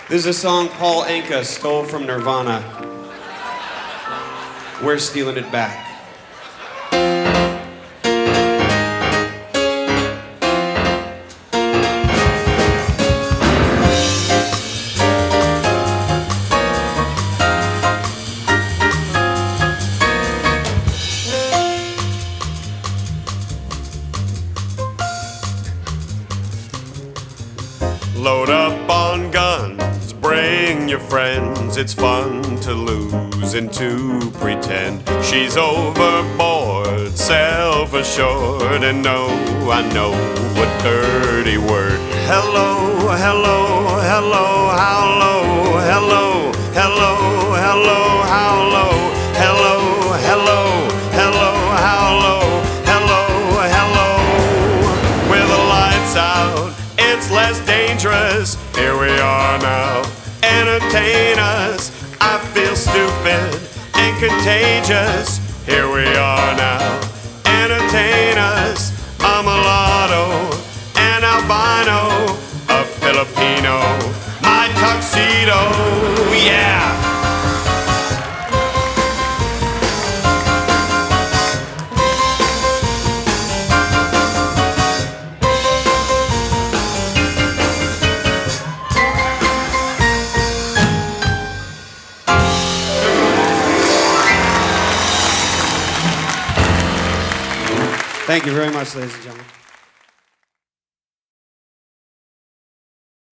This is a song Paul Anka stole from Nirvana. We're stealing it back. Load up on guns, bring your friends. It's fun to lose and to pretend. She's overboard, self-assured, and no, I know a dirty word. Hello, hello, hello, how low? Hello, hello, hello, how low? Hello, hello, hello, how low? Hello, hello. With the lights out, it's less dangerous. Here we are now. Entertain us. I feel stupid and contagious. Here we are now. Entertain us. A mulatto, an albino, a Filipino, my tuxedo, yeah. Thank you very much, ladies and gentlemen.